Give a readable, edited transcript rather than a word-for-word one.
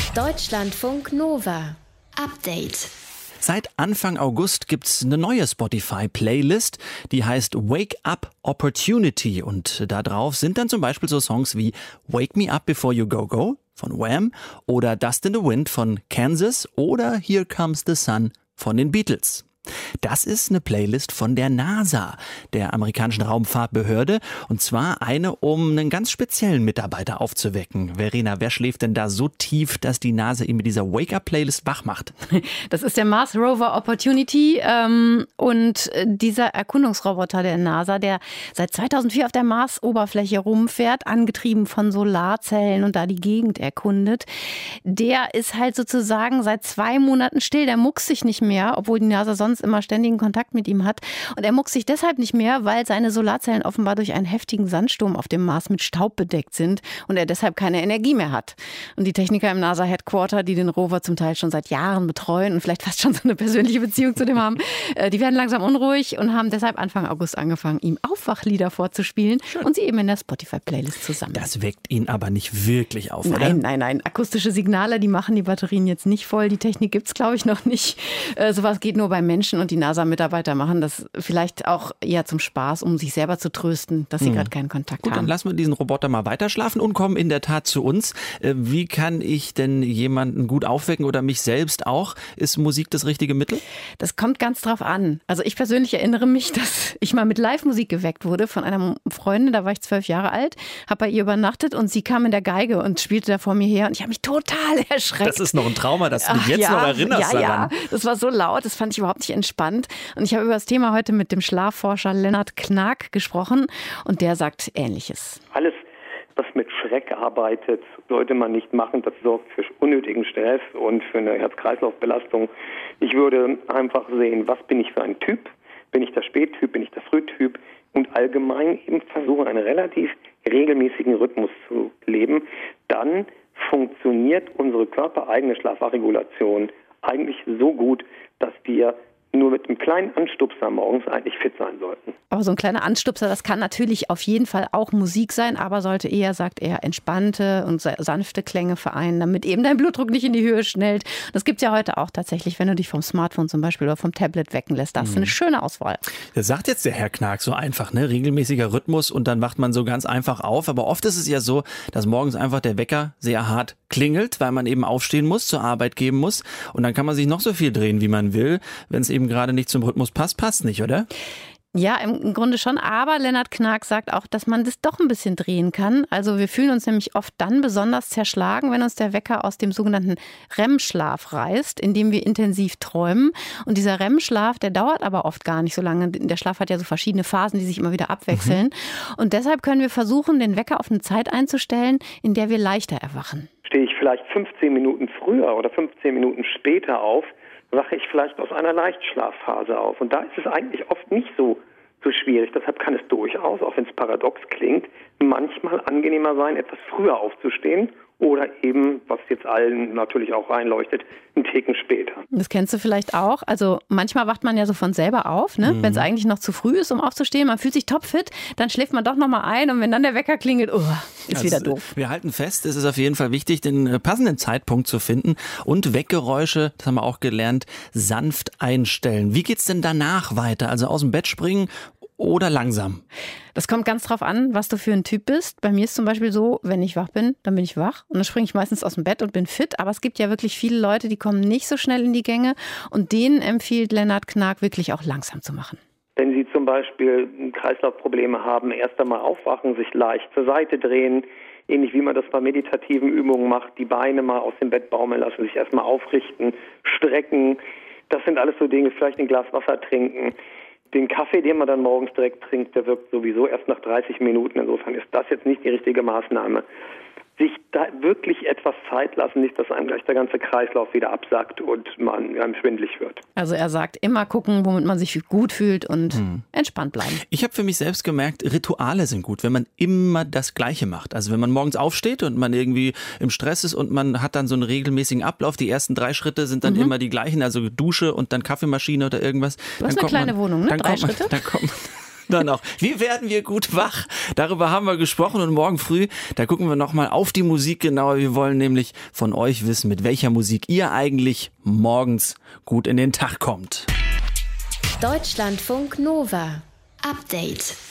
Deutschlandfunk Nova. Update. Seit Anfang August gibt's eine neue Spotify-Playlist, die heißt Wake Up Opportunity. Und da drauf sind dann zum Beispiel so Songs wie Wake Me Up Before You Go Go von Wham oder Dust in the Wind von Kansas oder Here Comes the Sun von den Beatles. Das ist eine Playlist von der NASA, der amerikanischen Raumfahrtbehörde. Und zwar eine, um einen ganz speziellen Mitarbeiter aufzuwecken. Verena, wer schläft denn da so tief, dass die NASA ihn mit dieser Wake-Up-Playlist wach macht? Das ist der Mars Rover Opportunity und dieser Erkundungsroboter der NASA, der seit 2004 auf der Marsoberfläche rumfährt, angetrieben von Solarzellen und da die Gegend erkundet. Der ist halt sozusagen seit 2 Monaten still. Der muckt sich nicht mehr, obwohl die NASA sonst immer ständigen Kontakt mit ihm hat. Und er muckt sich deshalb nicht mehr, weil seine Solarzellen offenbar durch einen heftigen Sandsturm auf dem Mars mit Staub bedeckt sind und er deshalb keine Energie mehr hat. Und die Techniker im NASA-Headquarter, die den Rover zum Teil schon seit Jahren betreuen und vielleicht fast schon so eine persönliche Beziehung zu dem haben, die werden langsam unruhig und haben deshalb Anfang August angefangen, ihm Aufwachlieder vorzuspielen. Schön. Und sie eben in der Spotify-Playlist zusammen. Das weckt ihn aber nicht wirklich auf, oder? Nein. Akustische Signale, die machen die Batterien jetzt nicht voll. Die Technik gibt's, glaube ich, noch nicht. Sowas geht nur bei Menschen und die NASA-Mitarbeiter machen das vielleicht auch eher zum Spaß, um sich selber zu trösten, dass sie gerade keinen Kontakt haben. Gut, dann lassen wir diesen Roboter mal weiterschlafen und kommen in der Tat zu uns. Wie kann ich denn jemanden gut aufwecken oder mich selbst auch? Ist Musik das richtige Mittel? Das kommt ganz drauf an. Also ich persönlich erinnere mich, dass ich mal mit Live-Musik geweckt wurde von einer Freundin, da war ich 12 Jahre alt, habe bei ihr übernachtet und sie kam in der Geige und spielte da vor mir her und ich habe mich total erschreckt. Das ist noch ein Trauma, dass du dich jetzt noch erinnerst daran. Ja, das war so laut, das fand ich überhaupt nicht entspannt. Und ich habe über das Thema heute mit dem Schlafforscher Lennart Knag gesprochen und der sagt Ähnliches. Alles, was mit Schreck arbeitet, sollte man nicht machen. Das sorgt für unnötigen Stress und für eine Herz-Kreislauf-Belastung. Ich würde einfach sehen, was bin ich für ein Typ? Bin ich der Spättyp? Bin ich der Frühtyp? Und allgemein eben versuchen, einen relativ regelmäßigen Rhythmus zu leben. Dann funktioniert unsere körpereigene Schlafregulation eigentlich so gut, dass wir nur mit einem kleinen Anstupser morgens eigentlich fit sein sollten. Aber so ein kleiner Anstupser, das kann natürlich auf jeden Fall auch Musik sein, aber sollte eher, sagt er, entspannte und sanfte Klänge vereinen, damit eben dein Blutdruck nicht in die Höhe schnellt. Das gibt es ja heute auch tatsächlich, wenn du dich vom Smartphone zum Beispiel oder vom Tablet wecken lässt. Da hast du eine schöne Auswahl. Das sagt jetzt der Herr Knag so einfach, ne? Regelmäßiger Rhythmus und dann wacht man so ganz einfach auf. Aber oft ist es ja so, dass morgens einfach der Wecker sehr hart klingelt, weil man eben aufstehen muss, zur Arbeit gehen muss. Und dann kann man sich noch so viel drehen, wie man will. Wenn es eben gerade nicht zum Rhythmus passt, passt nicht, oder? Ja, im Grunde schon, aber Lennart Knag sagt auch, dass man das doch ein bisschen drehen kann. Also wir fühlen uns nämlich oft dann besonders zerschlagen, wenn uns der Wecker aus dem sogenannten REM-Schlaf reißt, in dem wir intensiv träumen. Und dieser REM-Schlaf, der dauert aber oft gar nicht so lange. Der Schlaf hat ja so verschiedene Phasen, die sich immer wieder abwechseln. Und deshalb können wir versuchen, den Wecker auf eine Zeit einzustellen, in der wir leichter erwachen. Stehe ich vielleicht 15 Minuten früher oder 15 Minuten später auf, wache ich vielleicht aus einer Leichtschlafphase auf. Und da ist es eigentlich oft nicht so schwierig. Deshalb kann es durchaus, auch wenn es paradox klingt, manchmal angenehmer sein, etwas früher aufzustehen oder eben, was jetzt allen natürlich auch reinleuchtet, einen Ticken später. Das kennst du vielleicht auch. Also manchmal wacht man ja so von selber auf, ne? Wenn es eigentlich noch zu früh ist, um aufzustehen. Man fühlt sich topfit, dann schläft man doch noch mal ein und wenn dann der Wecker klingelt, ist wieder doof. Wir halten fest, es ist auf jeden Fall wichtig, den passenden Zeitpunkt zu finden und Weckgeräusche, das haben wir auch gelernt, sanft einstellen. Wie geht's denn danach weiter? Also aus dem Bett springen oder langsam? Das kommt ganz drauf an, was du für ein Typ bist. Bei mir ist zum Beispiel so, wenn ich wach bin, dann bin ich wach und dann springe ich meistens aus dem Bett und bin fit. Aber es gibt ja wirklich viele Leute, die kommen nicht so schnell in die Gänge und denen empfiehlt Lennart Knag wirklich auch langsam zu machen. Wenn Sie zum Beispiel Kreislaufprobleme haben, erst einmal aufwachen, sich leicht zur Seite drehen, ähnlich wie man das bei meditativen Übungen macht, die Beine mal aus dem Bett baumeln lassen, sich erstmal aufrichten, strecken. Das sind alles so Dinge, vielleicht ein Glas Wasser trinken. Den Kaffee, den man dann morgens direkt trinkt, der wirkt sowieso erst nach 30 Minuten. Insofern ist das jetzt nicht die richtige Maßnahme. Sich da wirklich etwas Zeit lassen, nicht, dass einem gleich der ganze Kreislauf wieder absackt und man einem schwindelig wird. Also er sagt, immer gucken, womit man sich gut fühlt und entspannt bleiben. Ich habe für mich selbst gemerkt, Rituale sind gut, wenn man immer das Gleiche macht. Also wenn man morgens aufsteht und man irgendwie im Stress ist und man hat dann so einen regelmäßigen Ablauf, die ersten 3 Schritte sind dann immer die gleichen, also Dusche und dann Kaffeemaschine oder irgendwas. Du hast eine kleine Wohnung, ne? 3 Schritte? Dann auch. Wie werden wir gut wach? Darüber haben wir gesprochen und morgen früh, da gucken wir nochmal auf die Musik genauer. Wir wollen nämlich von euch wissen, mit welcher Musik ihr eigentlich morgens gut in den Tag kommt. Deutschlandfunk Nova. Update.